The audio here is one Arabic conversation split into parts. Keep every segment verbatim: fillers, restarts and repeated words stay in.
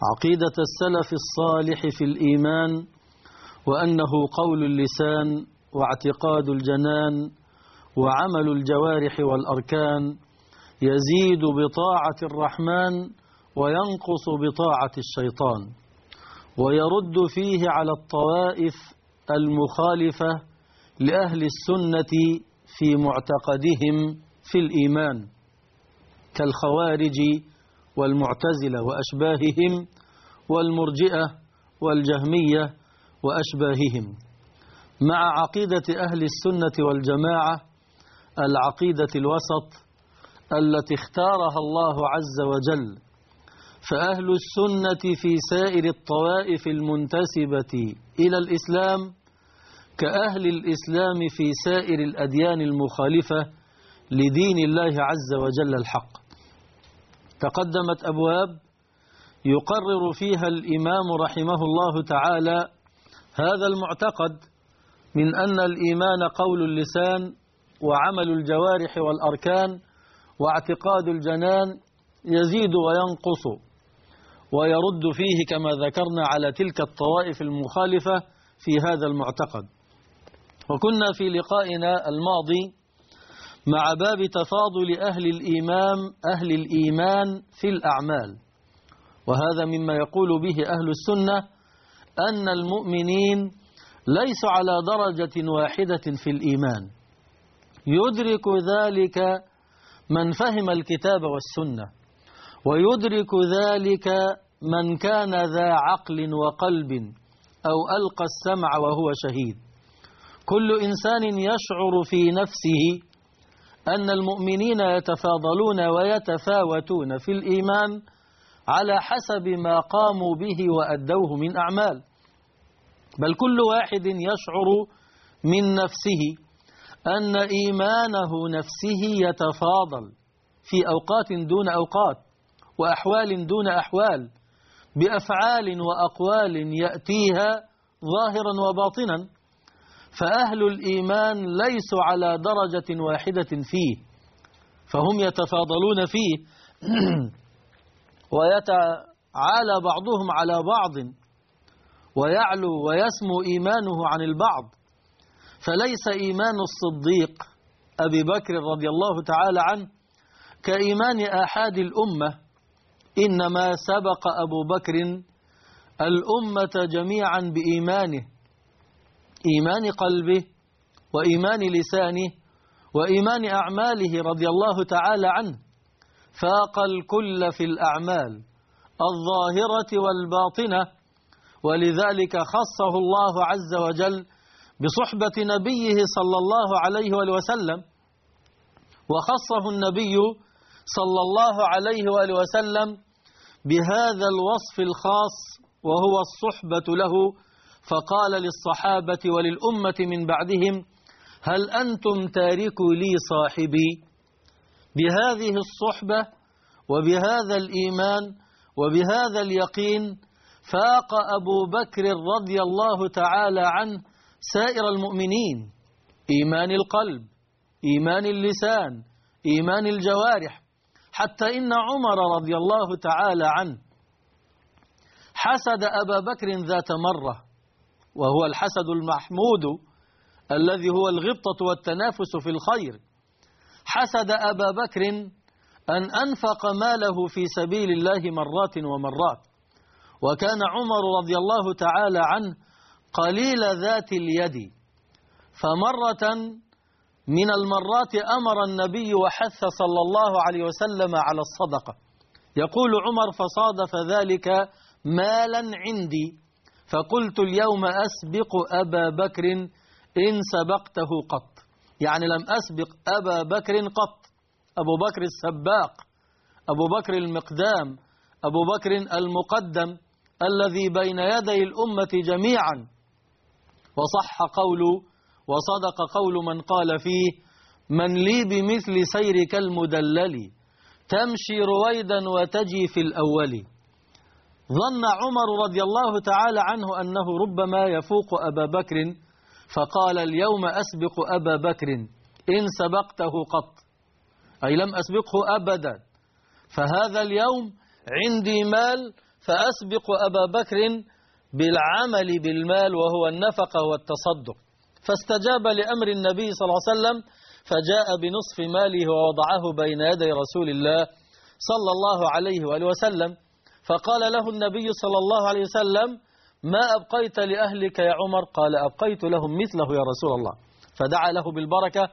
عقيدة السلف الصالح في الإيمان، وأنه قول اللسان واعتقاد الجنان وعمل الجوارح والأركان، يزيد بطاعة الرحمن وينقص بطاعة الشيطان، ويرد فيه على الطوائف المخالفة لأهل السنة في معتقدهم في الإيمان كالخوارج والمعتزلة وأشباههم والمرجئة والجهمية وأشباههم، مع عقيدة أهل السنة والجماعة العقيدة الوسط التي اختارها الله عز وجل. فأهل السنة في سائر الطوائف المنتسبة إلى الإسلام كأهل الإسلام في سائر الأديان المخالفة لدين الله عز وجل الحق. تقدمت أبواب يقرر فيها الإمام رحمه الله تعالى هذا المعتقد من أن الإيمان قول اللسان وعمل الجوارح والأركان واعتقاد الجنان يزيد وينقص، ويرد فيه كما ذكرنا على تلك الطوائف المخالفة في هذا المعتقد. وكنا في لقائنا الماضي مع باب تفاضل أهل الإيمان أهل الإيمان في الأعمال، وهذا مما يقول به أهل السنة أن المؤمنين ليسوا على درجة واحدة في الإيمان، يدرك ذلك من فهم الكتاب والسنة، ويدرك ذلك من كان ذا عقل وقلب أو ألقى السمع وهو شهيد. كل إنسان يشعر في نفسه أن المؤمنين يتفاضلون ويتفاوتون في الإيمان على حسب ما قاموا به وأدوه من أعمال، بل كل واحد يشعر من نفسه أن إيمانه نفسه يتفاضل في أوقات دون أوقات وأحوال دون أحوال، بأفعال وأقوال يأتيها ظاهرا وباطنا. فأهل الإيمان ليسوا على درجة واحدة فيه، فهم يتفاضلون فيه ويتعالى بعضهم على بعض ويعلو ويسمو إيمانه عن البعض. فليس إيمان الصديق أبي بكر رضي الله تعالى عنه كإيمان آحاد الأمة، إنما سبق أبو بكر الأمة جميعا بإيمانه، إيمان قلبه وإيمان لسانه وإيمان أعماله رضي الله تعالى عنه، فاق الكل في الأعمال الظاهرة والباطنة. ولذلك خصه الله عز وجل بصحبة نبيه صلى الله عليه وآله وسلم، وخصه النبي صلى الله عليه وآله وسلم بهذا الوصف الخاص وهو الصحبة له، فقال للصحابة وللأمة من بعدهم: هل أنتم تاركوا لي صاحبي؟ بهذه الصحبة وبهذا الإيمان وبهذا اليقين فاق أبو بكر رضي الله تعالى عنه سائر المؤمنين، إيمان القلب، إيمان اللسان، إيمان الجوارح، حتى إن عمر رضي الله تعالى عنه حسد أبا بكر ذات مرة، وهو الحسد المحمود الذي هو الغبطة والتنافس في الخير. حسد أبا بكر أن أنفق ماله في سبيل الله مرات ومرات، وكان عمر رضي الله تعالى عنه قليل ذات اليد، فمرة من المرات أمر النبي وحث صلى الله عليه وسلم على الصدقة. يقول عمر: فصادف ذلك مالا عندي، فقلت اليوم أسبق أبا بكر إن سبقته قط، يعني لم أسبق أبا بكر قط. أبو بكر السباق، أبو بكر المقدام، أبو بكر المقدم الذي بين يدي الأمة جميعا. وصح قول وصدق قول من قال فيه: من لي بمثل سيرك المدلل تمشي رويدا وتجي في الأول. ظن عمر رضي الله تعالى عنه أنه ربما يفوق أبا بكر، فقال: اليوم أسبق أبا بكر إن سبقته قط، أي لم أسبقه أبدا، فهذا اليوم عندي مال فأسبق أبا بكر بالعمل بالمال وهو النفقة والتصدق. فاستجاب لأمر النبي صلى الله عليه وسلم فجاء بنصف ماله ووضعه بين يدي رسول الله صلى الله عليه وآله وسلم. فقال له النبي صلى الله عليه وسلم: ما أبقيت لأهلك يا عمر؟ قال: أبقيت لهم مثله يا رسول الله. فدعا له بالبركة.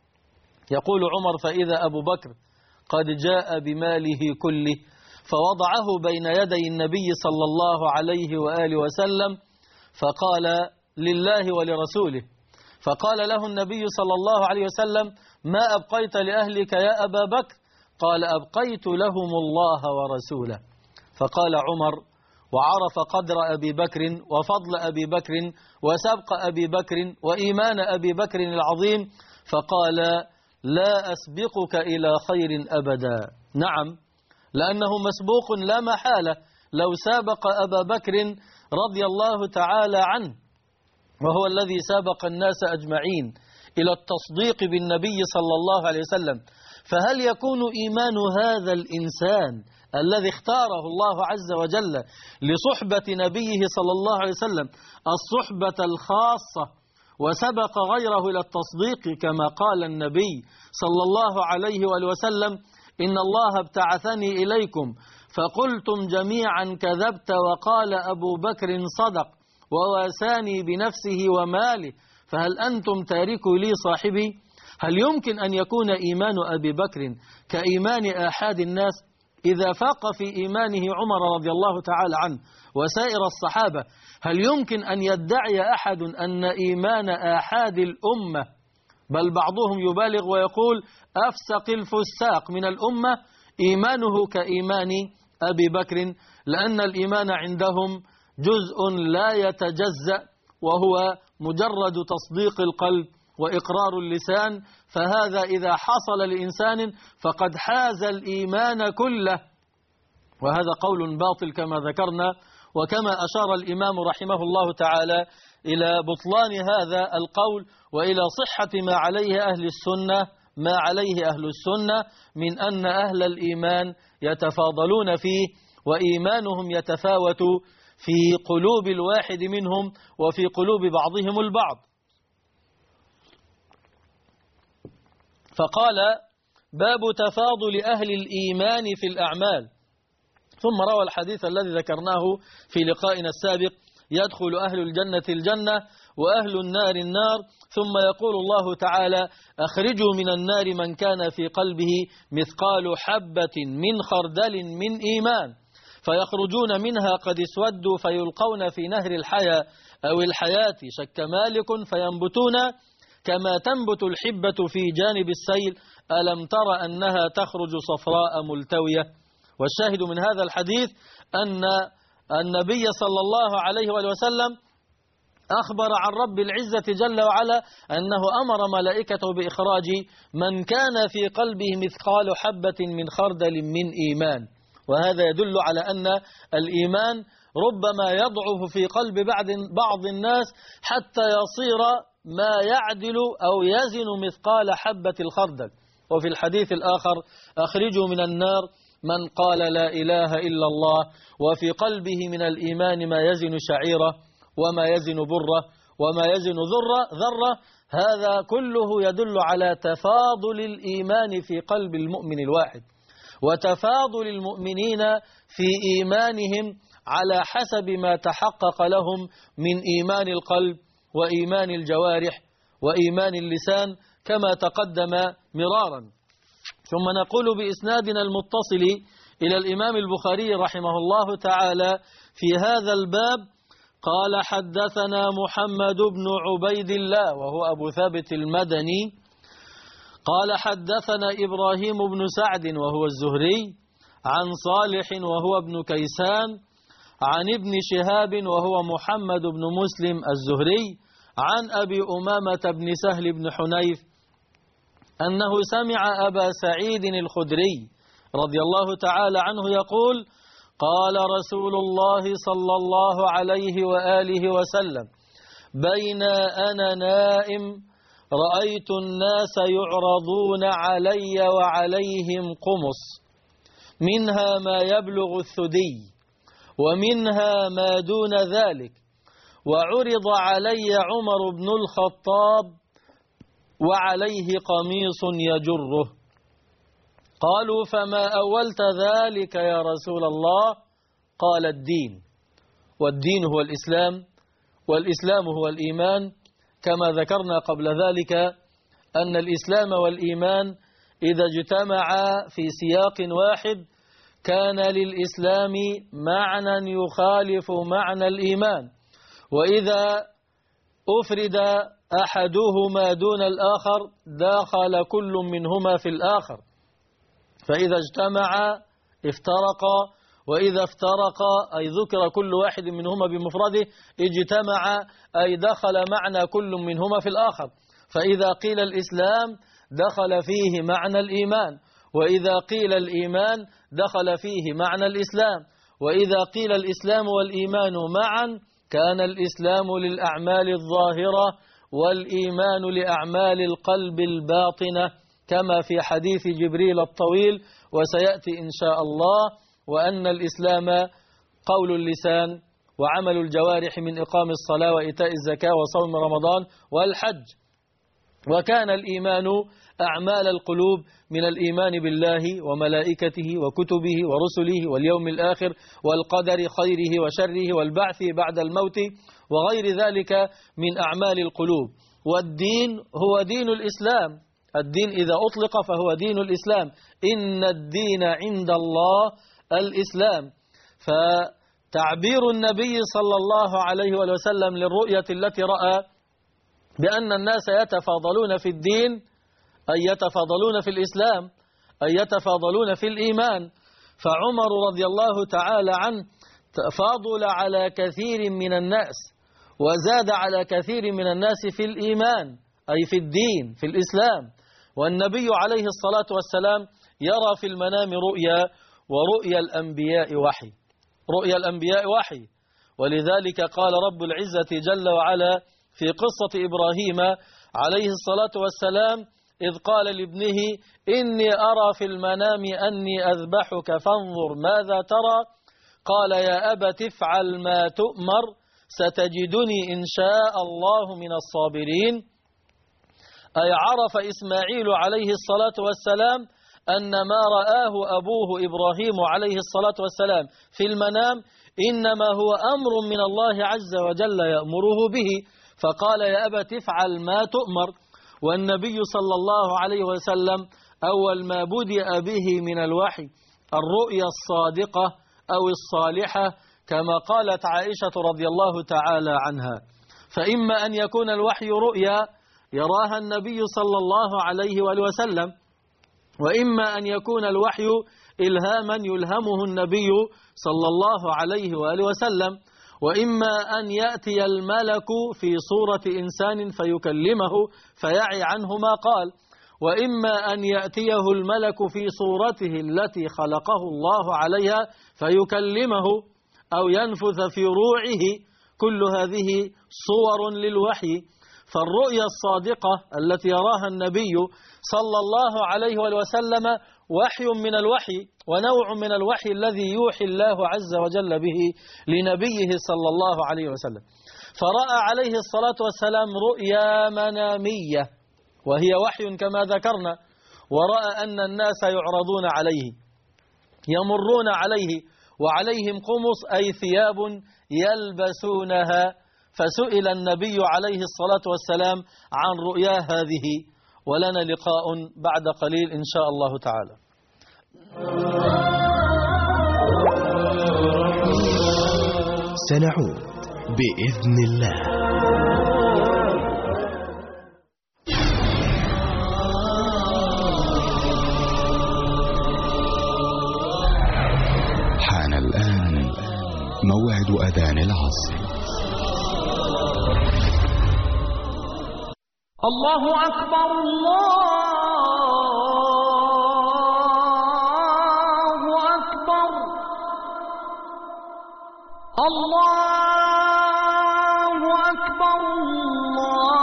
يقول عمر: فإذا أبو بكر قد جاء بماله كله فوضعه بين يدي النبي صلى الله عليه وآله وسلم فقال: لله ولرسوله. فقال له النبي صلى الله عليه وسلم: ما أبقيت لأهلك يا أبا بكر؟ قال: أبقيت لهم الله ورسوله. فقال عمر وعرف قدر أبي بكر وفضل أبي بكر وسبق أبي بكر وإيمان أبي بكر العظيم، فقال: لا أسبقك إلى خير أبدا. نعم، لأنه مسبوق لا محالة لو سابق أبا بكر رضي الله تعالى عنه، وهو الذي سابق الناس أجمعين إلى التصديق بالنبي صلى الله عليه وسلم. فهل يكون إيمان هذا الإنسان الذي اختاره الله عز وجل لصحبة نبيه صلى الله عليه وسلم الصحبة الخاصة وسبق غيره إلى التصديق كما قال النبي صلى الله عليه وآله وسلم: إن الله ابتعثني إليكم فقلتم جميعا كذبت وقال أبو بكر صدق وواساني بنفسه وماله فهل أنتم تاركوا لي صاحبي؟ هل يمكن أن يكون إيمان أبي بكر كإيمان آحاد الناس؟ إذا فاق في إيمانه عمر رضي الله تعالى عنه وسائر الصحابة، هل يمكن أن يدعي أحد أن إيمان آحاد الأمة، بل بعضهم يبالغ ويقول أفسق الفساق من الأمة، إيمانه كإيمان أبي بكر؟ لأن الإيمان عندهم جزء لا يتجزأ، وهو مجرد تصديق القلب وإقرار اللسان، فهذا إذا حصل لإنسان فقد حاز الإيمان كله. وهذا قول باطل كما ذكرنا، وكما أشار الإمام رحمه الله تعالى إلى بطلان هذا القول وإلى صحة ما عليه أهل السنة ما عليه أهل السنة من أن أهل الإيمان يتفاضلون فيه، وإيمانهم يتفاوت في قلوب الواحد منهم وفي قلوب بعضهم البعض. فقال: باب تفاضل أهل الإيمان في الأعمال. ثم روى الحديث الذي ذكرناه في لقائنا السابق: يدخل أهل الجنة الجنة وأهل النار النار، ثم يقول الله تعالى: أخرجوا من النار من كان في قلبه مثقال حبة من خردل من إيمان، فيخرجون منها قد اسودوا فيلقون في نهر الحياة أو الحياة شك مالك فينبتون كما تنبت الحبة في جانب السيل، ألم تر أنها تخرج صفراء ملتوية. والشاهد من هذا الحديث أن النبي صلى الله عليه وسلم أخبر عن رب العزة جل وعلا أنه أمر ملائكته بإخراج من كان في قلبه مثقال حبة من خردل من إيمان. وهذا يدل على أن الإيمان ربما يضعف في قلب بعض الناس حتى يصير ما يعدل أو يزن مثقال حبة الخردل. وفي الحديث الآخر: أخرجوا من النار من قال لا إله إلا الله وفي قلبه من الإيمان ما يزن شعيرة وما يزن برة وما يزن ذرة ذرة. هذا كله يدل على تفاضل الإيمان في قلب المؤمن الواحد، وتفاضل المؤمنين في إيمانهم على حسب ما تحقق لهم من إيمان القلب وإيمان الجوارح وإيمان اللسان كما تقدم مرارا. ثم نقول بإسنادنا المتصل إلى الإمام البخاري رحمه الله تعالى في هذا الباب: قال: حدثنا محمد بن عبيد الله وهو أبو ثابت المدني قال: حدثنا إبراهيم بن سعد وهو الزهري عن صالح وهو ابن كيسان عن ابن شهاب وهو محمد بن مسلم الزهري عن أبي أمامة بن سهل بن حنيف أنه سمع أبا سعيد الخدري رضي الله تعالى عنه يقول: قال رسول الله صلى الله عليه وآله وسلم: بين أنا نائم رأيت الناس يعرضون علي وعليهم قمص منها ما يبلغ الثدي ومنها ما دون ذلك. وعرض علي عمر بن الخطاب وعليه قميص يجره. قالوا فما أولت ذلك يا رسول الله؟ قال الدين، والدين هو الإسلام، والإسلام هو الإيمان، كما ذكرنا قبل ذلك أن الإسلام والإيمان إذا اجتمعا في سياق واحد كان للإسلام معنى يخالف معنى الإيمان، وإذا أفرد أحدهما دون الآخر دخل كل منهما في الآخر، فإذا اجتمعا افترقا، وإذا افترقا أي ذكر كل واحد منهما بمفرده، اجتمع أي دخل معنى كل منهما في الآخر. فإذا قيل الإسلام دخل فيه معنى الإيمان، وإذا قيل الإيمان دخل فيه معنى الإسلام، وإذا قيل الإسلام والإيمان معا كان الإسلام للأعمال الظاهرة والإيمان لأعمال القلب الباطنة، كما في حديث جبريل الطويل وسيأتي إن شاء الله، وأن الإسلام قول اللسان وعمل الجوارح من إقام الصلاة وإيتاء الزكاة وصوم رمضان والحج. وكان الإيمان أعمال القلوب من الإيمان بالله وملائكته وكتبه ورسله واليوم الآخر والقدر خيره وشره والبعث بعد الموت وغير ذلك من أعمال القلوب. والدين هو دين الإسلام، الدين إذا أطلق فهو دين الإسلام، إن الدين عند الله الإسلام. فتعبير النبي صلى الله عليه وسلم للرؤية التي رأى بأن الناس يتفاضلون في الدين أي يتفاضلون في الإسلام أي يتفاضلون في الإيمان، فعمر رضي الله تعالى عنه فاضل على كثير من الناس وزاد على كثير من الناس في الإيمان أي في الدين في الإسلام. والنبي عليه الصلاة والسلام يرى في المنام رؤيا، ورؤيا الأنبياء وحي، رؤيا الأنبياء وحي. ولذلك قال رب العزة جل وعلا في قصة إبراهيم عليه الصلاة والسلام إذ قال لابنه إني أرى في المنام أني أذبحك فانظر ماذا ترى، قال يا أبت افعل ما تؤمر ستجدني إن شاء الله من الصابرين. أي عرف إسماعيل عليه الصلاة والسلام أن ما رآه أبوه إبراهيم عليه الصلاة والسلام في المنام إنما هو أمر من الله عز وجل يأمره به، فقال يا أبت افعل ما تؤمر. والنبي صلى الله عليه وسلم أول ما بدأ به من الوحي الرؤيا الصادقة أو الصالحة كما قالت عائشة رضي الله تعالى عنها. فإما أن يكون الوحي رؤيا يراها النبي صلى الله عليه وآله وسلم، وإما أن يكون الوحي إلهاما يلهمه النبي صلى الله عليه وآله وسلم، وإما أن يأتي الملك في صورة إنسان فيكلمه فيعي عنه ما قال، وإما أن يأتيه الملك في صورته التي خلقه الله عليها فيكلمه أو ينفث في روعه. كل هذه صور للوحي. فالرؤيا الصادقة التي يراها النبي صلى الله عليه وسلم وحي من الوحي ونوع من الوحي الذي يوحي الله عز وجل به لنبيه صلى الله عليه وسلم. فرأى عليه الصلاة والسلام رؤيا منامية وهي وحي كما ذكرنا، ورأى أن الناس يعرضون عليه يمرون عليه وعليهم قمص أي ثياب يلبسونها، فسئل النبي عليه الصلاة والسلام عن رؤيا هذه. ولنا لقاء بعد قليل إن شاء الله تعالى. سنعود بإذن الله. حان الآن موعد أذان العصر. الله أكبر الله أكبر الله أكبر الله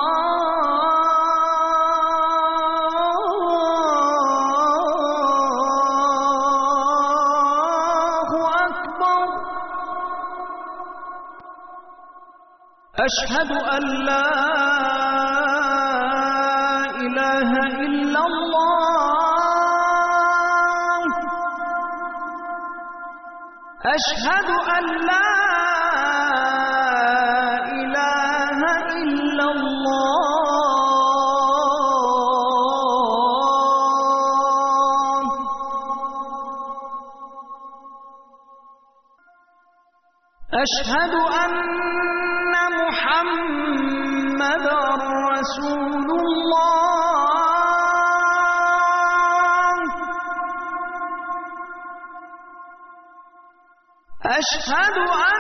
أكبر أشهد أن لا إله إلا الله أشهد أن لا إله إلا الله أشهد أن محمد رسول الله أشهد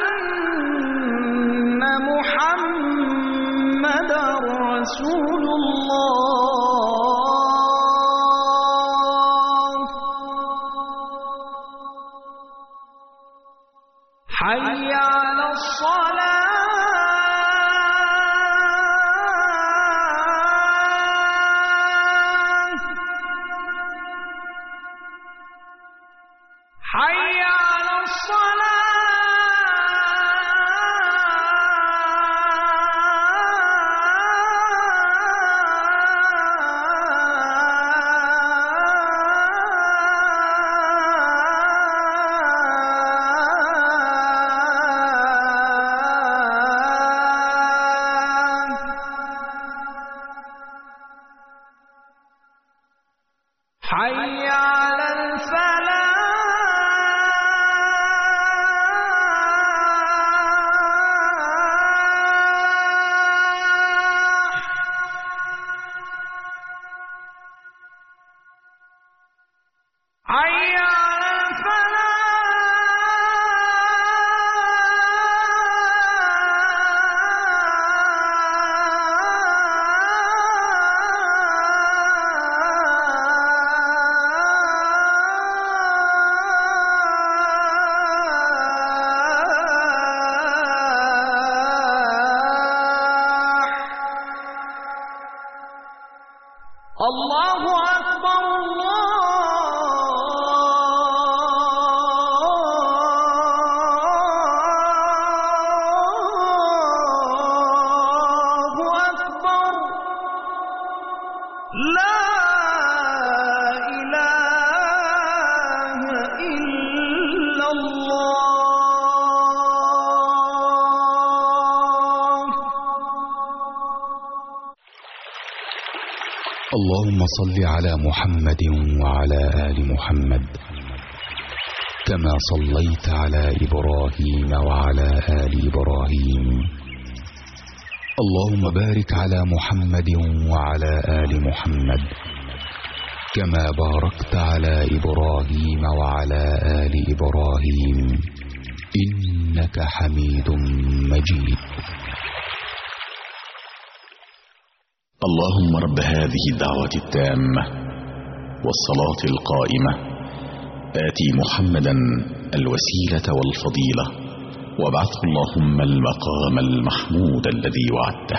أن محمد رسول الله حي على الصلاة حي على حي على الفلاح حي على الله أكبر الله أكبر لا إله إلا الله اللهم صل على محمد وعلى آل محمد كما صليت على إبراهيم وعلى آل إبراهيم اللهم بارك على محمد وعلى آل محمد كما باركت على إبراهيم وعلى آل إبراهيم إنك حميد مجيد. اللهم رب هذه الدعوة التامة والصلاة القائمة آتي محمدا الوسيلة والفضيلة وابعثه اللهم المقام المحمود الذي وعدته.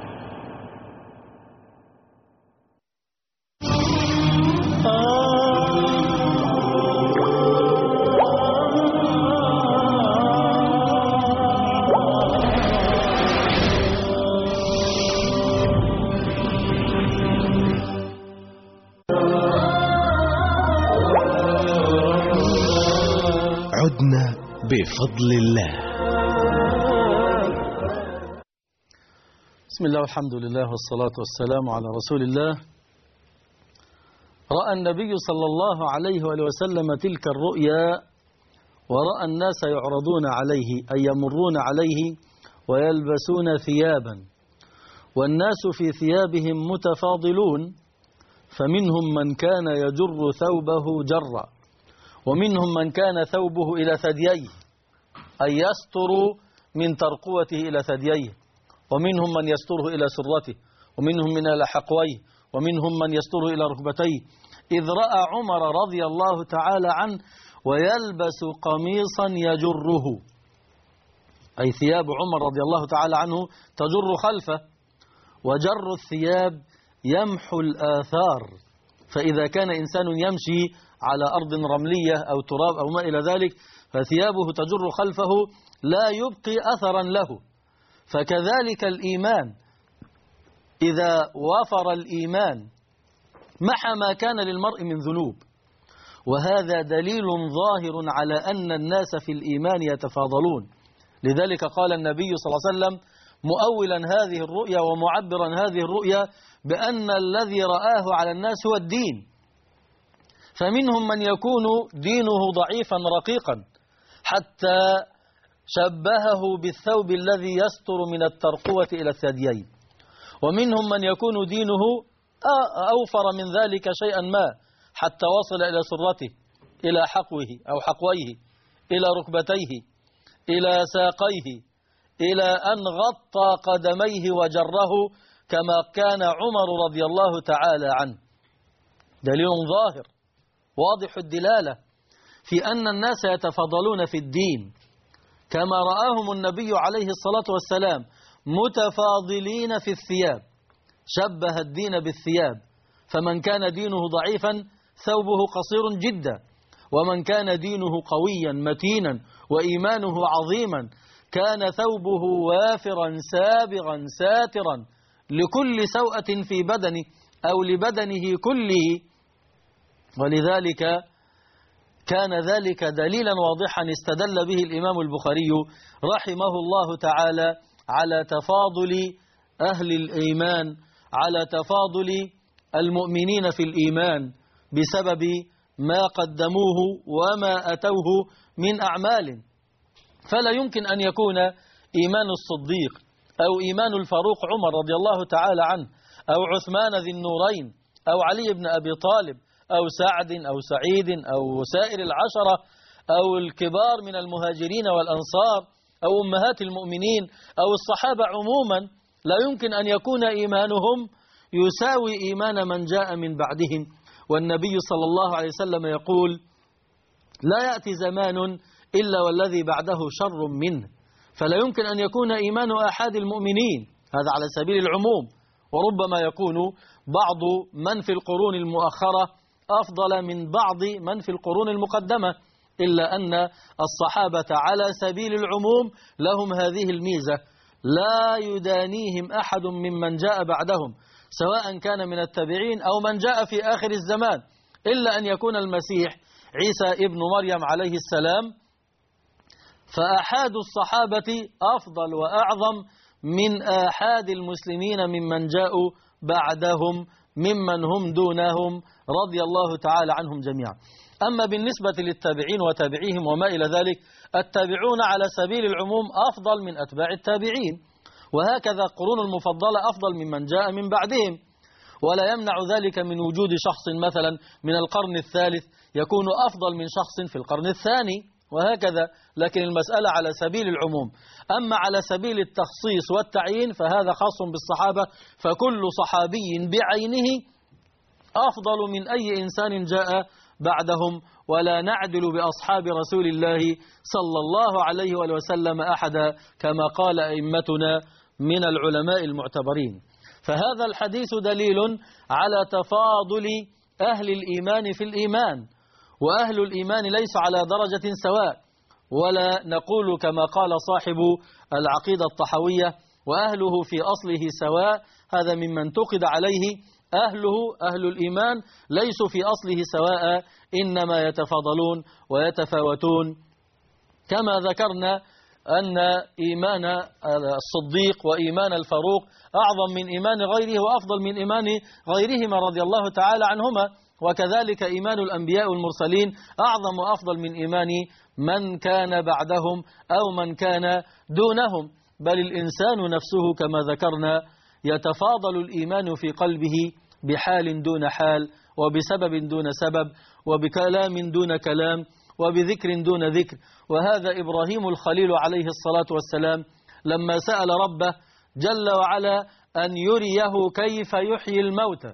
عدنا بفضل الله. بسم الله والحمد لله والصلاة والسلام على رسول الله. رأى النبي صلى الله عليه وآله وسلم تلك الرؤيا ورأى الناس يعرضون عليه أي يمرون عليه ويلبسون ثيابا والناس في ثيابهم متفاضلون فمنهم من كان يجر ثوبه جرا ومنهم من كان ثوبه إلى ثدييه أي يستر من ترقوته إلى ثدييه ومنهم من يستره إلى سرته ومنهم من إلى حقويه ومنهم من يستره إلى ركبتيه إذ رأى عمر رضي الله تعالى عنه ويلبس قميصا يجره أي ثياب عمر رضي الله تعالى عنه تجر خلفه وجر الثياب يمحو الآثار فإذا كان إنسان يمشي على أرض رملية أو تراب أو ما إلى ذلك فثيابه تجر خلفه لا يبقي أثرا له فكذلك الإيمان إذا وفر الإيمان محى ما كان للمرء من ذنوب، وهذا دليل ظاهر على أن الناس في الإيمان يتفاضلون. لذلك قال النبي صلى الله عليه وسلم مؤولا هذه الرؤيا ومعبرا هذه الرؤيا بأن الذي رآه على الناس هو الدين، فمنهم من يكون دينه ضعيفا رقيقا حتى شبهه بالثوب الذي يستر من الترقوة إلى الثديين، ومنهم من يكون دينه أوفر من ذلك شيئا ما حتى وصل إلى سرته، إلى حقوه أو حقويه، إلى ركبتيه، إلى ساقيه، إلى أن غطى قدميه وجره كما كان عمر رضي الله تعالى عنه. دليل ظاهر واضح الدلالة في أن الناس يتفضلون في الدين، كما رآهم النبي عليه الصلاة والسلام متفاضلين في الثياب، شبه الدين بالثياب، فمن كان دينه ضعيفا ثوبه قصير جدا، ومن كان دينه قويا متينا وإيمانه عظيما كان ثوبه وافرا سابغا ساترا لكل سوءة في بدنه أو لبدنه كله. ولذلك كان ذلك دليلا واضحا استدل به الإمام البخاري رحمه الله تعالى على تفاضل أهل الإيمان، على تفاضل المؤمنين في الإيمان بسبب ما قدموه وما أتوه من أعمال. فلا يمكن أن يكون إيمان الصديق أو إيمان الفاروق عمر رضي الله تعالى عنه أو عثمان ذي النورين أو علي بن أبي طالب أو سعد أو سعيد أو سائر العشرة أو الكبار من المهاجرين والأنصار أو أمهات المؤمنين أو الصحابة عموما، لا يمكن أن يكون إيمانهم يساوي إيمان من جاء من بعدهم. والنبي صلى الله عليه وسلم يقول لا يأتي زمان إلا والذي بعده شر منه، فلا يمكن أن يكون إيمان أحد المؤمنين، هذا على سبيل العموم، وربما يكون بعض من في القرون المؤخرة أفضل من بعض من في القرون المقدمة، إلا أن الصحابة على سبيل العموم لهم هذه الميزة، لا يدانيهم أحد ممن جاء بعدهم سواء كان من التابعين أو من جاء في آخر الزمان، إلا أن يكون المسيح عيسى ابن مريم عليه السلام، فآحاد الصحابة أفضل وأعظم من آحاد المسلمين ممن جاءوا بعدهم ممن هم دونهم رضي الله تعالى عنهم جميعا. أما بالنسبة للتابعين وتابعيهم وما إلى ذلك، التابعون على سبيل العموم أفضل من أتباع التابعين، وهكذا القرون المفضلة أفضل ممن جاء من بعدهم، ولا يمنع ذلك من وجود شخص مثلا من القرن الثالث يكون أفضل من شخص في القرن الثاني، وهكذا، لكن المسألة على سبيل العموم. أما على سبيل التخصيص والتعيين فهذا خاص بالصحابة، فكل صحابي بعينه أفضل من أي إنسان جاء بعدهم، ولا نعدل بأصحاب رسول الله صلى الله عليه وآله وسلم أحدا كما قال أئمتنا من العلماء المعتبرين. فهذا الحديث دليل على تفاضل أهل الإيمان في الإيمان، وأهل الإيمان ليس على درجة سواء، ولا نقول كما قال صاحب العقيدة الطحوية وأهله في أصله سواء، هذا ممن تقد عليه أهله أهل الإيمان ليسوا في أصله سواء، إنما يتفاضلون ويتفاوتون. كما ذكرنا أن إيمان الصديق وإيمان الفاروق أعظم من إيمان غيره وأفضل من إيمان غيرهما رضي الله تعالى عنهما، وكذلك إيمان الأنبياء والمرسلين أعظم وأفضل من إيمان من كان بعدهم أو من كان دونهم، بل الإنسان نفسه كما ذكرنا يتفاضل الإيمان في قلبه بحال دون حال، وبسبب دون سبب، وبكلام دون كلام، وبذكر دون ذكر. وهذا إبراهيم الخليل عليه الصلاة والسلام لما سأل ربه جل وعلا أن يريه كيف يحيي الموتى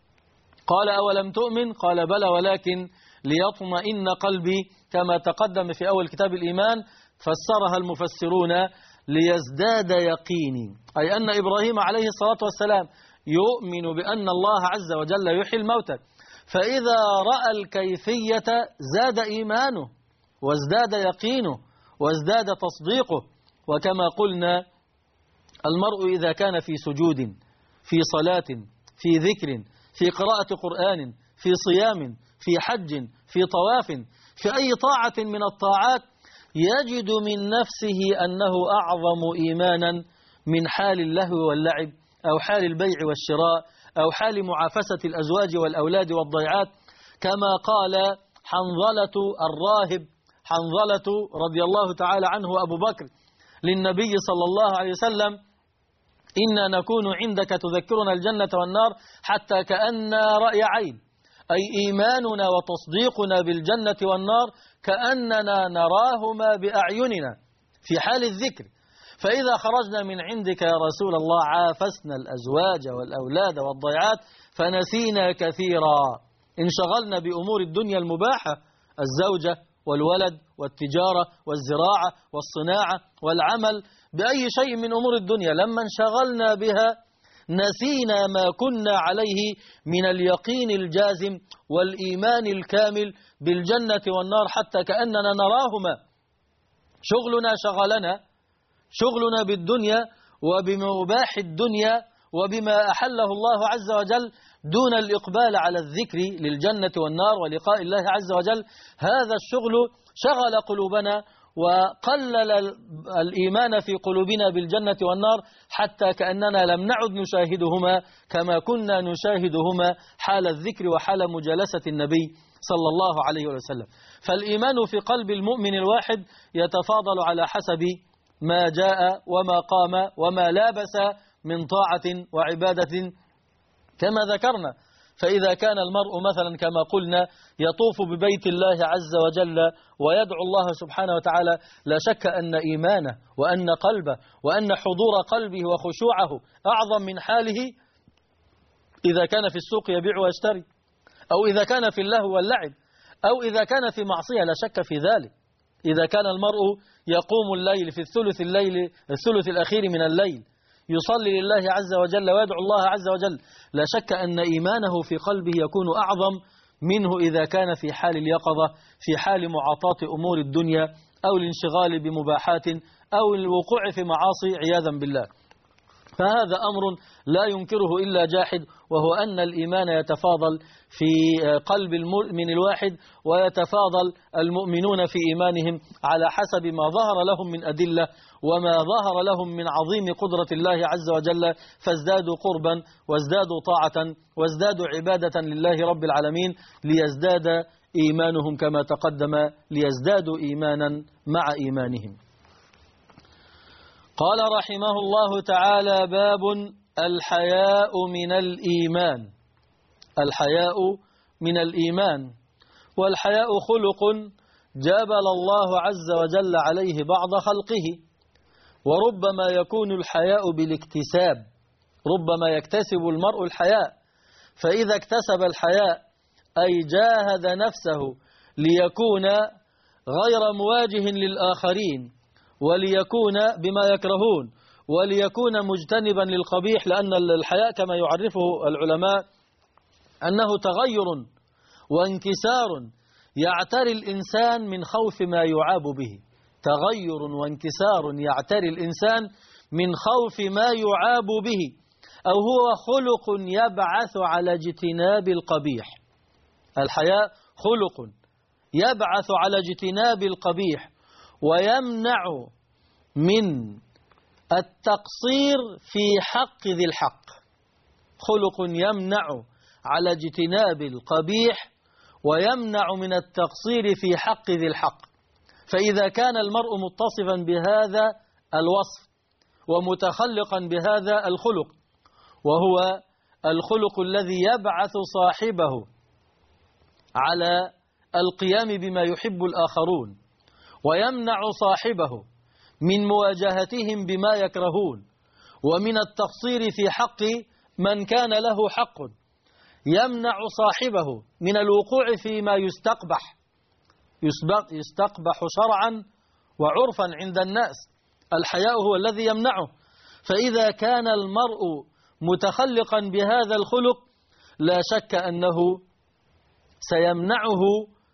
قال أولم تؤمن؟ قال بلى ولكن ليطمئن قلبي، كما تقدم في أول كتاب الإيمان، فسرها المفسرون ليزداد يقيني، أي أن إبراهيم عليه الصلاة والسلام يؤمن بأن الله عز وجل يحيي الموتى، فإذا رأى الكيفية زاد إيمانه وازداد يقينه وازداد تصديقه. وكما قلنا المرء إذا كان في سجود، في صلاة، في ذكر، في قراءة قرآن، في صيام، في حج، في طواف، في أي طاعة من الطاعات، يجد من نفسه أنه أعظم إيمانا من حال اللهو واللعب، أو حال البيع والشراء، أو حال معافسة الأزواج والأولاد والضيعات، كما قال حنظلة الراهب حنظلة رضي الله تعالى عنه أبو بكر للنبي صلى الله عليه وسلم: إنا نكون عندك تذكرنا الجنة والنار حتى كأن رأي عين، أي إيماننا وتصديقنا بالجنة والنار كأننا نراهما بأعيننا في حال الذكر. فإذا خرجنا من عندك يا رسول الله عافسنا الأزواج والأولاد والضيعات فنسينا كثيرا، انشغلنا بأمور الدنيا المباحة، الزوجة والولد والتجارة والزراعة والصناعة والعمل، بأي شيء من أمور الدنيا. لما انشغلنا بها نسينا ما كنا عليه من اليقين الجازم والإيمان الكامل بالجنة والنار حتى كأننا نراهما. شغلنا شغلنا شغلنا بالدنيا وبمباح الدنيا وبما أحله الله عز وجل دون الإقبال على الذكر للجنة والنار ولقاء الله عز وجل. هذا الشغل شغل قلوبنا وقلل الإيمان في قلوبنا بالجنة والنار حتى كأننا لم نعد نشاهدهما كما كنا نشاهدهما حال الذكر وحال مجالسة النبي صلى الله عليه وسلم. فالإيمان في قلب المؤمن الواحد يتفاضل على حسب ما جاء وما قام وما لابس من طاعة وعبادة كما ذكرنا. فإذا كان المرء مثلا كما قلنا يطوف ببيت الله عز وجل ويدعو الله سبحانه وتعالى، لا شك أن إيمانه وأن قلبه وأن حضور قلبه وخشوعه أعظم من حاله إذا كان في السوق يبيع ويشتري، أو إذا كان في اللهو واللعب، أو إذا كان في معصية، لا شك في ذلك. إذا كان المرء يقوم الليل في الثلث الليل الثلث الأخير من الليل يصلي لله عز وجل ويدعو الله عز وجل، لا شك أن إيمانه في قلبه يكون أعظم منه إذا كان في حال اليقظة، في حال معاطاة أمور الدنيا أو الانشغال بمباحات أو الوقوع في معاصي عياذا بالله. فهذا أمر لا ينكره إلا جاحد، وهو أن الإيمان يتفاضل في قلب المؤمن الواحد، ويتفاضل المؤمنون في إيمانهم على حسب ما ظهر لهم من أدلة وما ظهر لهم من عظيم قدرة الله عز وجل، فازدادوا قربا وازدادوا طاعة وازدادوا عبادة لله رب العالمين ليزداد إيمانهم كما تقدم، ليزدادوا إيمانا مع إيمانهم. قال رحمه الله تعالى: باب الحياء من الإيمان. الحياء من الإيمان، والحياء خلق جبل الله عز وجل عليه بعض خلقه، وربما يكون الحياء بالاكتساب، ربما يكتسب المرء الحياء، فإذا اكتسب الحياء أي جاهد نفسه ليكون غير مواجه للآخرين، وليكون بما يكرهون، وليكون مجتنبا للقبيح، لأن الحياء كما يعرفه العلماء أنه تغير وانكسار يعتري الإنسان من خوف ما يعاب به، تغير وانكسار يعتري الإنسان من خوف ما يعاب به، أو هو خلق يبعث على اجتناب القبيح. الحياء خلق يبعث على اجتناب القبيح ويمنع من التقصير في حق ذي الحق، خلق يمنع على اجتناب القبيح ويمنع من التقصير في حق ذي الحق. فإذا كان المرء متصفا بهذا الوصف ومتخلقا بهذا الخلق، وهو الخلق الذي يبعث صاحبه على القيام بما يحب الآخرون، ويمنع صاحبه من مواجهتهم بما يكرهون، ومن التقصير في حق من كان له حق، يمنع صاحبه من الوقوع فيما يستقبح يستقبح شرعا وعرفا عند الناس. الحياء هو الذي يمنعه. فإذا كان المرء متخلقا بهذا الخلق لا شك أنه سيمنعه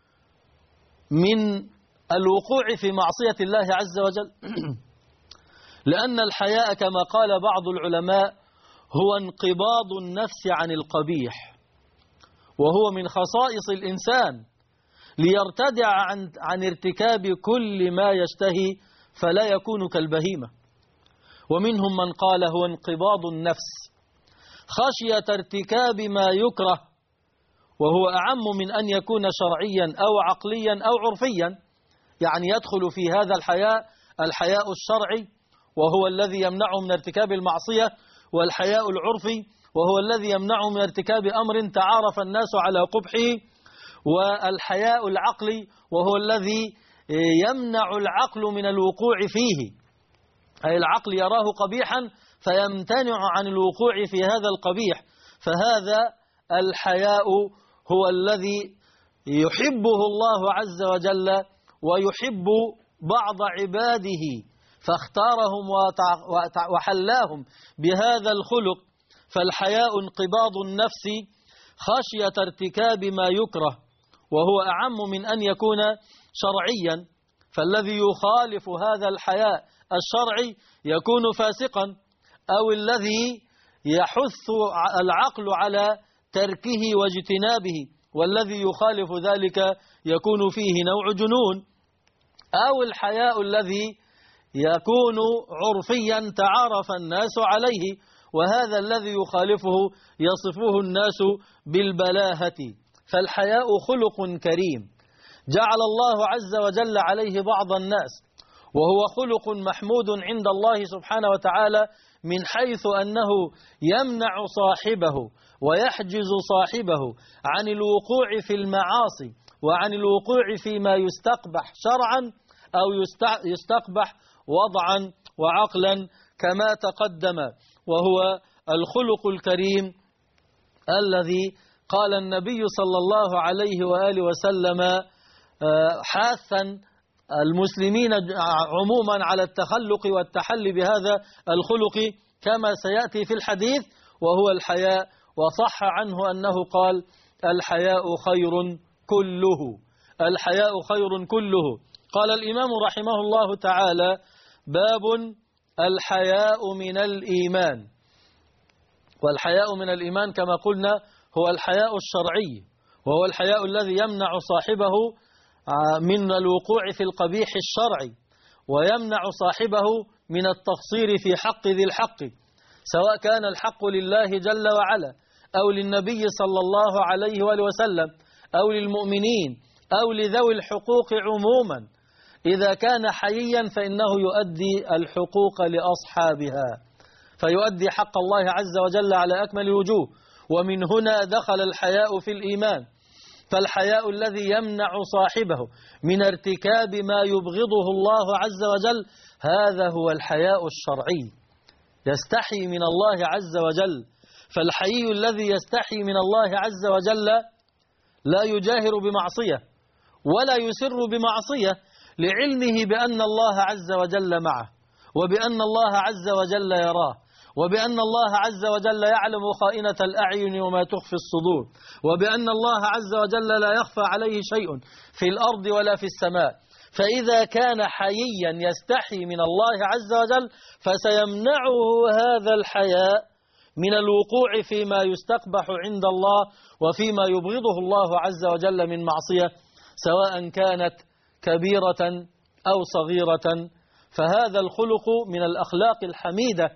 من الوقوع في معصية الله عز وجل. لأن الحياء كما قال بعض العلماء هو انقباض النفس عن القبيح، وهو من خصائص الإنسان ليرتدع عن, عن ارتكاب كل ما يشتهي فلا يكون كالبهيمة. ومنهم من قال هو انقباض النفس خشية ارتكاب ما يكره، وهو أعم من أن يكون شرعيا أو عقليا أو عرفيا، يعني يدخل في هذا الحياء الحياء الشرعي وهو الذي يمنعه من ارتكاب المعصية، والحياء العرفي وهو الذي يمنعه من ارتكاب أمر تعارف الناس على قبحه، والحياء العقلي وهو الذي يمنع العقل من الوقوع فيه، أي العقل يراه قبيحا فيمتنع عن الوقوع في هذا القبيح. فهذا الحياء هو الذي يحبه الله عز وجل ويحب بعض عباده فاختارهم وحلاهم بهذا الخلق. فالحياء انقباض النفس خشية ارتكاب ما يكره، وهو أعم من أن يكون شرعيا، فالذي يخالف هذا الحياء الشرعي يكون فاسقا، أو الذي يحث العقل على تركه واجتنابه، والذي يخالف ذلك يكون فيه نوع جنون، أو الحياء الذي يكون عرفيا تعارف الناس عليه، وهذا الذي يخالفه يصفه الناس بالبلاهة. فالحياء خلق كريم جعل الله عز وجل عليه بعض الناس، وهو خلق محمود عند الله سبحانه وتعالى من حيث أنه يمنع صاحبه ويحجز صاحبه عن الوقوع في المعاصي وعن الوقوع فيما يستقبح شرعا أو يستقبح وضعا وعقلا كما تقدم، وهو الخلق الكريم الذي قال النبي صلى الله عليه وآله وسلم حاثا المسلمين عموما على التخلق والتحلي بهذا الخلق كما سيأتي في الحديث، وهو الحياء. وصح عنه أنه قال الحياء خير كله، الحياء خير كله. قال الإمام رحمه الله تعالى باب الحياء من الإيمان. والحياء من الإيمان كما قلنا هو الحياء الشرعي، وهو الحياء الذي يمنع صاحبه من الوقوع في القبيح الشرعي، ويمنع صاحبه من التقصير في حق ذي الحق، سواء كان الحق لله جل وعلا أو للنبي صلى الله عليه وآله وسلم أو للمؤمنين أو لذوي الحقوق عموما. إذا كان حييا فإنه يؤدي الحقوق لأصحابها، فيؤدي حق الله عز وجل على أكمل الوجوه. ومن هنا دخل الحياء في الإيمان، فالحياء الذي يمنع صاحبه من ارتكاب ما يبغضه الله عز وجل هذا هو الحياء الشرعي، يستحي من الله عز وجل. فالحيي الذي يستحي من الله عز وجل لا يجاهر بمعصية ولا يسر بمعصية، لعلمه بأن الله عز وجل معه، وبأن الله عز وجل يراه، وبأن الله عز وجل يعلم خائنة الأعين وما تخفي الصدور، وبأن الله عز وجل لا يخفى عليه شيء في الأرض ولا في السماء. فإذا كان حييا يستحي من الله عز وجل فسيمنعه هذا الحياء من الوقوع فيما يستقبح عند الله وفيما يبغضه الله عز وجل من معصية، سواء كانت كبيرة أو صغيرة. فهذا الخلق من الأخلاق الحميدة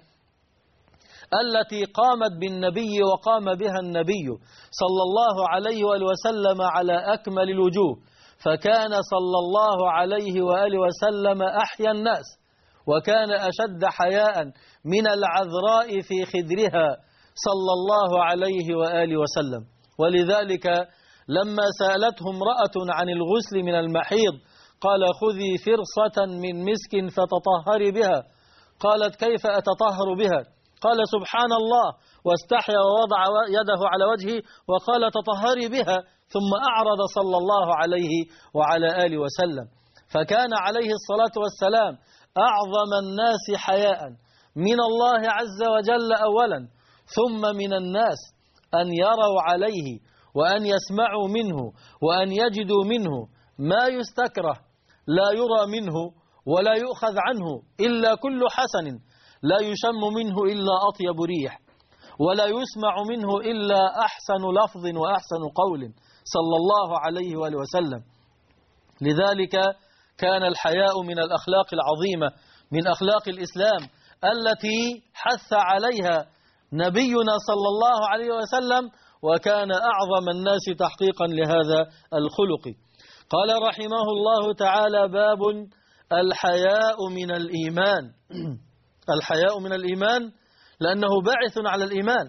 التي قامت بالنبي وقام بها النبي صلى الله عليه وآله وسلم على أكمل الوجوه، فكان صلى الله عليه وآله وسلم أحيا الناس، وكان أشد حياء من العذراء في خدرها صلى الله عليه وآله وسلم. ولذلك لما سألته امرأة عن الغسل من المحيض قال خذي فرصة من مسك فتطهري بها. قالت كيف أتطهر بها؟ قال سبحان الله، واستحيا ووضع يده على وجهه وقال تطهري بها، ثم أعرض صلى الله عليه وعلى آله وسلم. فكان عليه الصلاة والسلام أعظم الناس حياء من الله عز وجل أولا، ثم من الناس أن يروا عليه وأن يسمعوا منه وأن يجدوا منه ما يستكره لا يرى منه ولا يؤخذ عنه إلا كل حسن، لا يشم منه إلا أطيب ريح، ولا يسمع منه إلا أحسن لفظ وأحسن قول صلى الله عليه وآله وسلم. لذلك كان الحياء من الأخلاق العظيمة، من أخلاق الإسلام التي حث عليها نبينا صلى الله عليه وسلم، وكان أعظم الناس تحقيقا لهذا الخلق. قال رحمه الله تعالى: باب الحياء من الإيمان. الحياء من الإيمان لأنه باعث على الإيمان،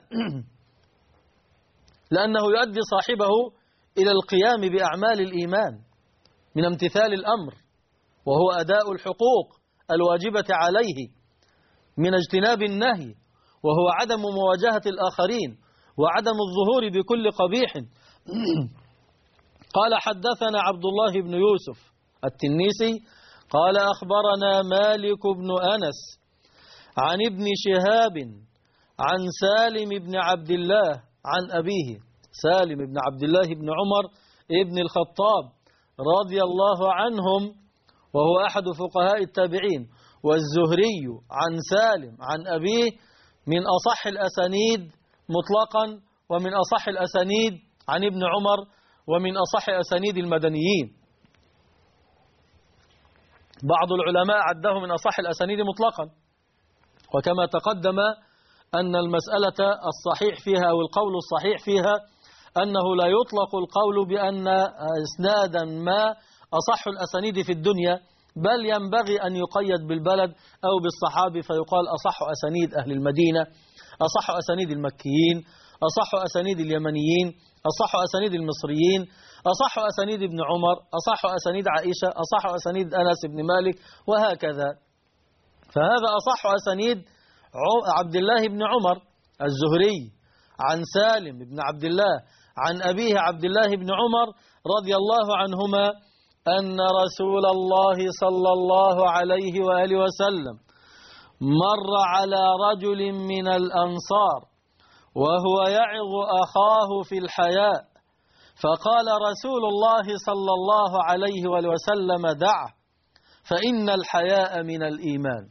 لأنه يؤدي صاحبه إلى القيام بأعمال الإيمان من امتثال الأمر، وهو أداء الحقوق الواجبة عليه، من اجتناب النهي، وهو عدم مواجهة الآخرين وعدم الظهور بكل قبيح. قال: حدثنا عبد الله بن يوسف التنيسي قال: أخبرنا مالك بن أنس عن ابن شهاب عن سالم بن عبد الله عن أبيه، سالم بن عبد الله بن عمر ابن الخطاب رضي الله عنهم، وهو أحد فقهاء التابعين، والزهري عن سالم عن أبيه من أصح الأسانيد مطلقا، ومن أصح الأسانيد عن ابن عمر، ومن أصح أسانيد المدنيين. بعض العلماء عده من أصح الأسانيد مطلقا، وكما تقدم أن المسألة الصحيح فيها أو القول الصحيح فيها أنه لا يطلق القول بأن إسنادا ما أصح الأسانيد في الدنيا، بل ينبغي أن يقيد بالبلد أو بالصحابي، فيقال أصح أسانيد أهل المدينة، أصح أسانيد المكيين، أصح أسانيد اليمنيين، أصح أسانيد المصريين، أصح أسانيد ابن عمر، أصح أسانيد عائشة، أصح أسانيد أنس بن مالك، وهكذا. فهذا أصح أسانيد عبد الله بن عمر الزهري عن سالم بن عبد الله عن أبيه عبد الله بن عمر رضي الله عنهما أن رسول الله صلى الله عليه وآله وسلم مر على رجل من الأنصار وهو يعظ أخاه في الحياء، فقال رسول الله صلى الله عليه وآله وسلم: دعه فإن الحياء من الإيمان.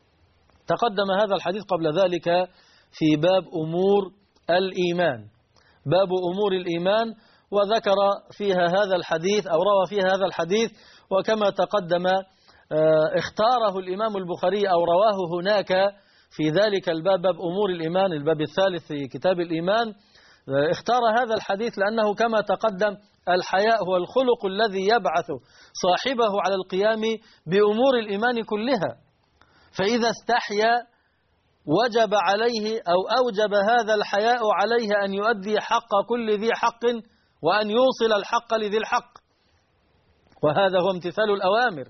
تقدم هذا الحديث قبل ذلك في باب أمور الإيمان، باب أمور الإيمان، وذكر فيها هذا الحديث أو روى فيها هذا الحديث، وكما تقدم اختاره الإمام البخاري أو رواه هناك في ذلك الباب، باب أمور الإيمان، الباب الثالث في كتاب الإيمان. اختار هذا الحديث لأنه كما تقدم الحياء هو الخلق الذي يبعث صاحبه على القيام بأمور الإيمان كلها، فإذا استحيا وجب عليه أو أوجب هذا الحياء عليه أن يؤدي حق كل ذي حق، وأن يوصل الحق لذي الحق، وهذا هو امتثال الأوامر،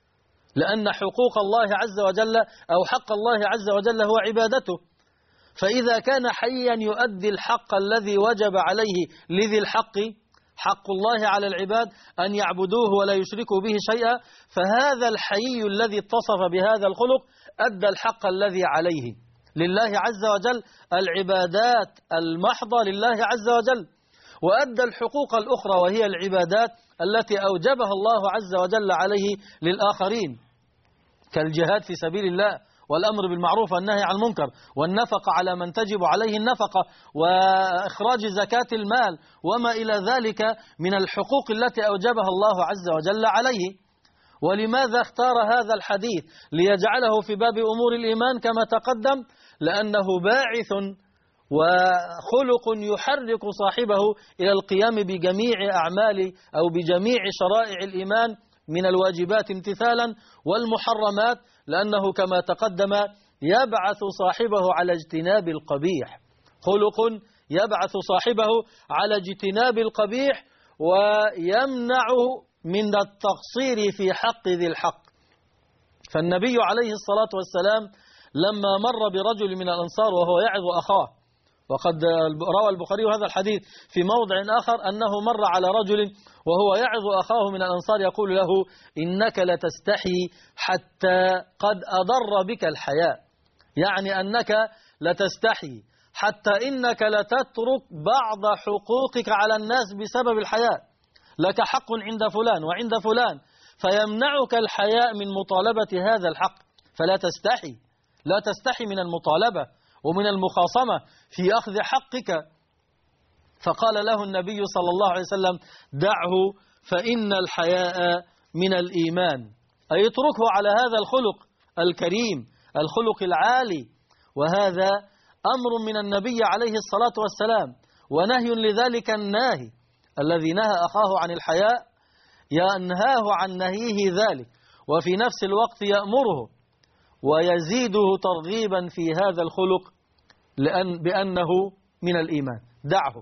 لأن حقوق الله عز وجل أو حق الله عز وجل هو عبادته، فإذا كان حيا يؤدي الحق الذي وجب عليه لذي الحق، حق الله على العباد أن يعبدوه ولا يشركوا به شيئا، فهذا الحي الذي اتصف بهذا الخلق أدى الحق الذي عليه لله عز وجل، العبادات المحضة لله عز وجل، وأدى الحقوق الأخرى وهي العبادات التي أوجبها الله عز وجل عليه للآخرين، كالجهاد في سبيل الله، والأمر بالمعروف والنهي عن المنكر، والنفقة على من تجب عليه النفقة، وإخراج زكاة المال، وما إلى ذلك من الحقوق التي أوجبها الله عز وجل عليه. ولماذا اختار هذا الحديث ليجعله في باب أمور الإيمان كما تقدم؟ لأنه باعث وخلق يحرك صاحبه إلى القيام بجميع أعمال أو بجميع شرائع الإيمان من الواجبات امتثالا والمحرمات، لأنه كما تقدم يبعث صاحبه على اجتناب القبيح، خلق يبعث صاحبه على اجتناب القبيح ويمنعه من التقصير في حق ذي الحق. فالنبي عليه الصلاة والسلام لما مر برجل من الأنصار وهو يعظ أخاه، وقد روى البخاري هذا الحديث في موضع آخر أنه مر على رجل وهو يعظ أخاه من الأنصار يقول له: إنك لتستحي حتى قد أضر بك الحياء، يعني أنك لتستحي حتى إنك لتترك بعض حقوقك على الناس بسبب الحياء، لك حق عند فلان وعند فلان، فيمنعك الحياء من مطالبة هذا الحق، فلا تستحي، لا تستحي من المطالبة ومن المخاصمة في أخذ حقك. فقال له النبي صلى الله عليه وسلم: دعه فإن الحياء من الإيمان، أي اتركه على هذا الخلق الكريم، الخلق العالي. وهذا أمر من النبي عليه الصلاة والسلام، ونهي لذلك الناهي الذي نهى أخاه عن الحياء ينهاه عن نهيه ذلك، وفي نفس الوقت يأمره ويزيده ترغيبا في هذا الخلق لأن بأنه من الإيمان. دعه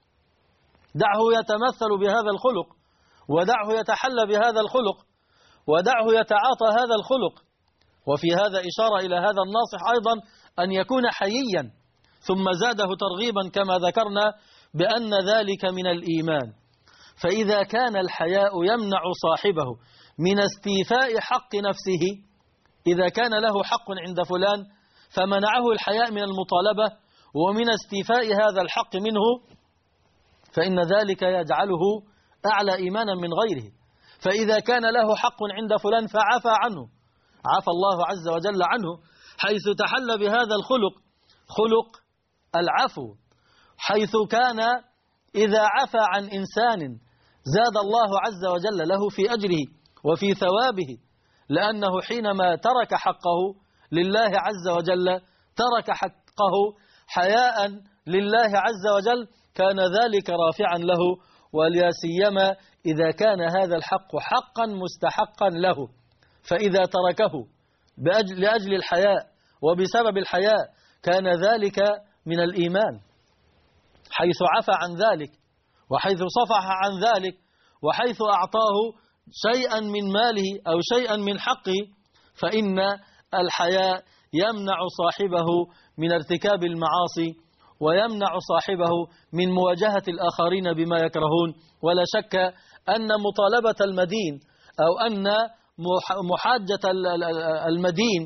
دعه يتمثل بهذا الخلق، ودعه يتحلى بهذا الخلق، ودعه يتعاطى هذا الخلق. وفي هذا إشارة إلى هذا الناصح أيضا أن يكون حييا، ثم زاده ترغيبا كما ذكرنا بأن ذلك من الإيمان. فإذا كان الحياء يمنع صاحبه من استيفاء حق نفسه، إذا كان له حق عند فلان فمنعه الحياء من المطالبة ومن استيفاء هذا الحق منه، فإن ذلك يجعله أعلى إيمانا من غيره. فإذا كان له حق عند فلان فعفى عنه، عفى الله عز وجل عنه، حيث تحل بهذا الخلق، خلق العفو، حيث كان إذا عفى عن إنسان زاد الله عز وجل له في أجره وفي ثوابه، لأنه حينما ترك حقه لله عز وجل ترك حقه حياء لله عز وجل، كان ذلك رافعا له، ولا سيما إذا كان هذا الحق حقا مستحقا له. فإذا تركه بأجل لأجل الحياء وبسبب الحياء كان ذلك من الإيمان، حيث عفى عن ذلك، وحيث صفح عن ذلك، وحيث أعطاه شيئا من ماله أو شيئا من حقه، فإن الحياء يمنع صاحبه من ارتكاب المعاصي، ويمنع صاحبه من مواجهة الآخرين بما يكرهون. ولا شك أن مطالبة المدين أو أن محاجة المدين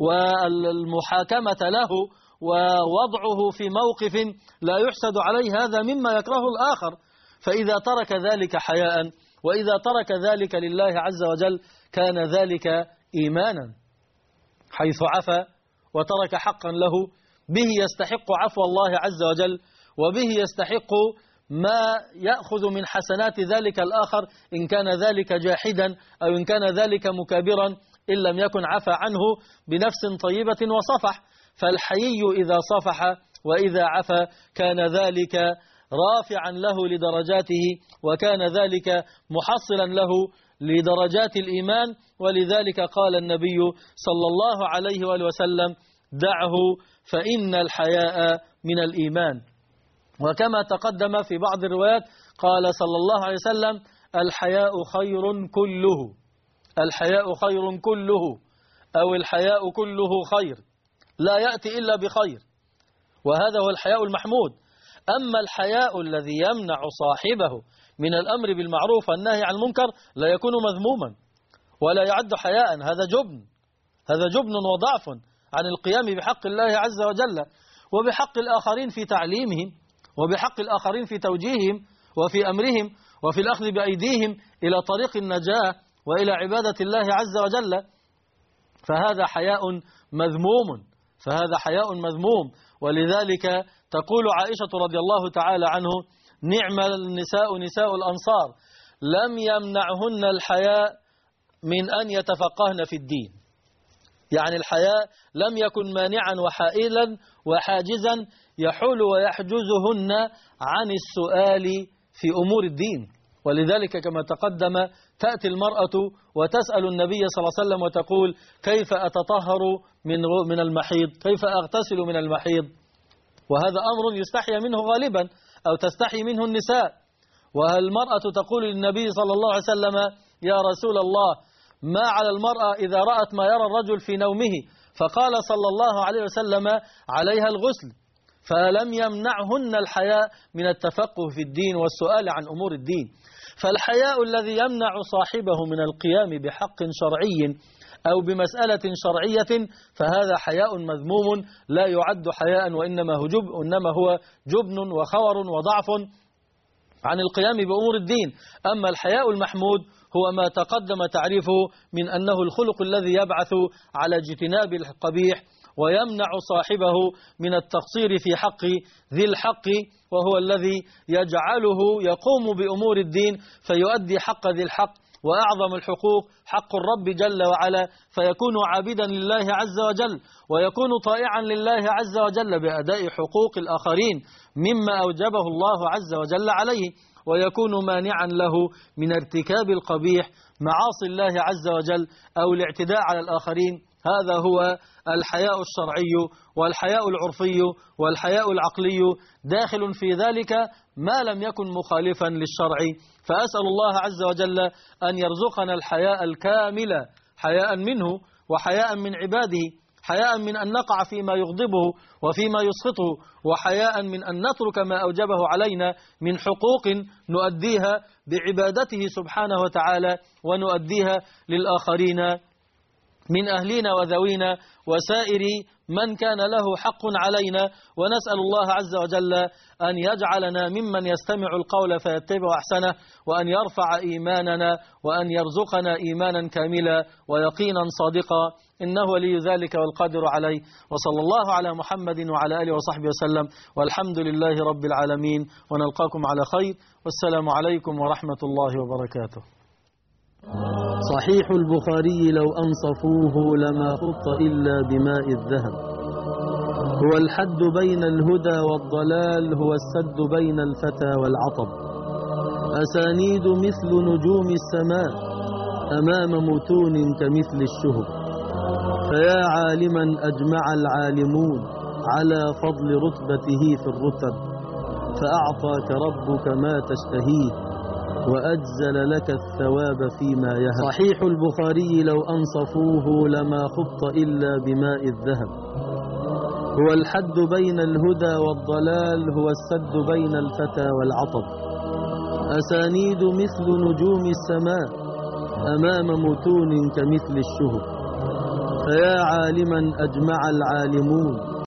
والمحاكمة له ووضعه في موقف لا يحسد عليه هذا مما يكره الآخر. فإذا ترك ذلك حياء وإذا ترك ذلك لله عز وجل كان ذلك إيمانا، حيث عفى وترك حقا له به يستحق عفو الله عز وجل، وبه يستحق ما يأخذ من حسنات ذلك الآخر إن كان ذلك جاحدا أو إن كان ذلك مكابرا، إن لم يكن عفى عنه بنفس طيبة وصفح. فالحيي إذا صفح وإذا عفى كان ذلك رافعا له لدرجاته، وكان ذلك محصلا له لدرجات الإيمان. ولذلك قال النبي صلى الله عليه وآله وسلم: دعه فإن الحياء من الإيمان. وكما تقدم في بعض الروايات قال صلى الله عليه وسلم: الحياء خير كله، الحياء خير كله، أو الحياء كله خير، لا يأتي إلا بخير، وهذا هو الحياء المحمود. أما الحياء الذي يمنع صاحبه من الأمر بالمعروف والنهي عن المنكر لا يكون مذموما ولا يعد حياء، هذا جبن، هذا جبن وضعف عن القيام بحق الله عز وجل وبحق الآخرين في تعليمهم، وبحق الآخرين في توجيههم وفي أمرهم وفي الأخذ بأيديهم إلى طريق النجاة وإلى عبادة الله عز وجل. فهذا حياء مذموم، فهذا حياء مذموم. ولذلك تقول عائشة رضي الله تعالى عنه: نعم النساء نساء الأنصار لم يمنعهن الحياء من أن يتفقهن في الدين. يعني الحياء لم يكن مانعا وحائلا وحاجزا يحول ويحجزهن عن السؤال في أمور الدين. ولذلك كما تقدم تأتي المرأة وتسأل النبي صلى الله عليه وسلم وتقول: كيف أتطهر من من المحيض؟ كيف أغتسل من المحيض؟ وهذا أمر يستحي منه غالبا أو تستحي منه النساء. والمرأة تقول للنبي صلى الله عليه وسلم: يا رسول الله، ما على المرأة إذا رأت ما يرى الرجل في نومه؟ فقال صلى الله عليه وسلم: عليها الغسل. فلم يمنعهن الحياء من التفقه في الدين والسؤال عن أمور الدين. فالحياء الذي يمنع صاحبه من القيام بحق شرعي أو بمسألة شرعية فهذا حياء مذموم لا يعد حياء، وإنما هو جب إنما هو جبن وخور وضعف عن القيام بأمور الدين. أما الحياء المحمود هو ما تقدم تعريفه من أنه الخلق الذي يبعث على اجتناب القبيح ويمنع صاحبه من التقصير في حق ذي الحق، وهو الذي يجعله يقوم بأمور الدين فيؤدي حق ذي الحق وأعظم الحقوق حق الرب جل وعلا، فيكون عابدا لله عز وجل ويكون طائعا لله عز وجل بأداء حقوق الآخرين مما أوجبه الله عز وجل عليه، ويكون مانعا له من ارتكاب القبيح معاصي الله عز وجل أو الاعتداء على الآخرين. هذا هو الحياء الشرعي والحياء العرفي والحياء العقلي، داخل في ذلك ما لم يكن مخالفا للشرع. فأسأل الله عز وجل أن يرزقنا الحياء الكامل، حياء منه وحياء من عباده، حياء من أن نقع فيما يغضبه وفيما يسخطه، وحياء من أن نترك ما أوجبه علينا من حقوق نؤديها بعبادته سبحانه وتعالى ونؤديها للآخرين من أهلنا وذوينا وسائر من كان له حق علينا. ونسأل الله عز وجل أن يجعلنا ممن يستمع القول فيتبع أحسنه، وأن يرفع إيماننا، وأن يرزقنا إيمانا كاملا ويقينا صادقا، إنه ولي ذلك والقادر عليه. وصلى الله على محمد وعلى آله وصحبه وسلم، والحمد لله رب العالمين، ونلقاكم على خير، والسلام عليكم ورحمة الله وبركاته. صحيح البخاري لو أنصفوه لما خط إلا بماء الذهب، هو الحد بين الهدى والضلال، هو السد بين الفتى والعطب، أسانيد مثل نجوم السماء أمام متون كمثل الشهب، فيا عالما أجمع العالمون على فضل رتبته في الرتب، فأعطاك ربك ما تشتهيه وأجزل لك الثواب فيما يهب. صحيح البخاري لو أنصفوه لما خط إلا بماء الذهب، هو الحد بين الهدى والضلال، هو السد بين الفتى والعطب، أسانيد مثل نجوم السماء أمام متون كمثل الشهب، فيا عالما أجمع العالمون